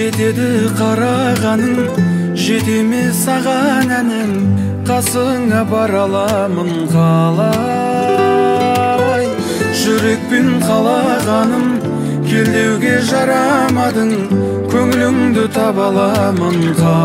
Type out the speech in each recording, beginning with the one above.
Жетеді қарағаның, жетеме саған әнім, қасыңа бара аламын қалай. Жүрекпен қалағаным, келдеуге жарамадың, көңіліңді таба аламын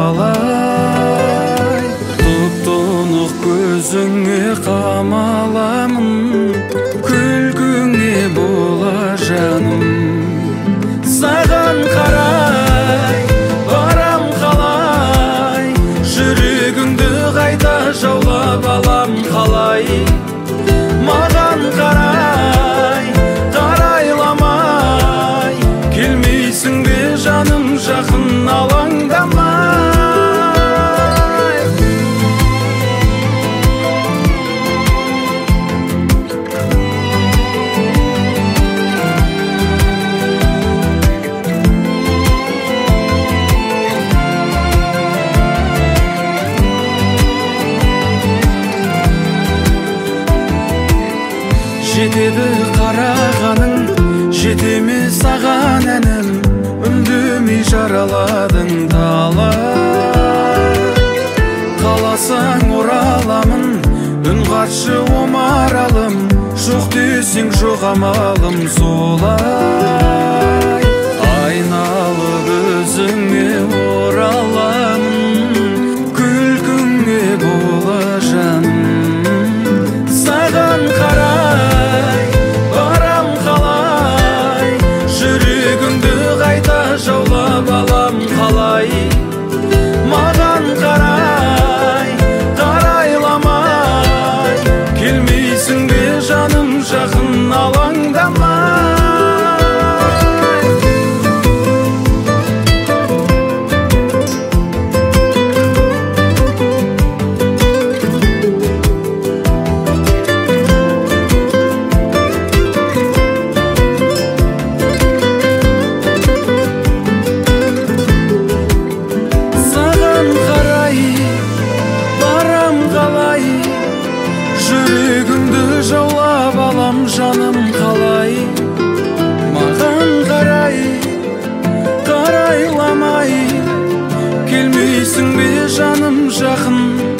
қалай. Тұп-тұнық көзіңе қамаламын, күлкіңе бола жаным. Саған қарай барам қалай, жүрегіңді қайта жаулап алам қалай. Маған қарай, қарайламай, келмейсің бе жаным жақын алаңдамай. Жетеді қарағаның, жетеме саған әнім, үндемей жараладың талай. Қаласаң ораламын, үн қатшы омаралым, жоқ десең жоқ амалым солай. Айналып өзіңе ораламын, күлкіңе бола жаным. Саған қарай барам қалай, жүрегіңді қайта жаулап алам қалай. Маған қарай, қарайламай, келмейсің бе жаным жақын алаңдамай. Жүрегімді жаулап алам жаным қалай. Маған қарай, қарайламай, келмейсің бе жаным жақын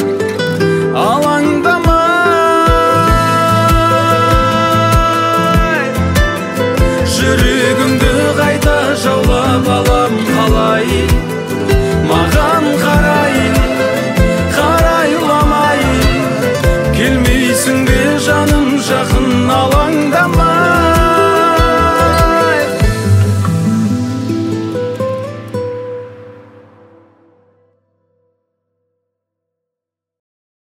алаңдамай. Жүрегімді қайта жаулап алам қалай. Маған қарай, қарайламай, келмейсің бе жаным жақын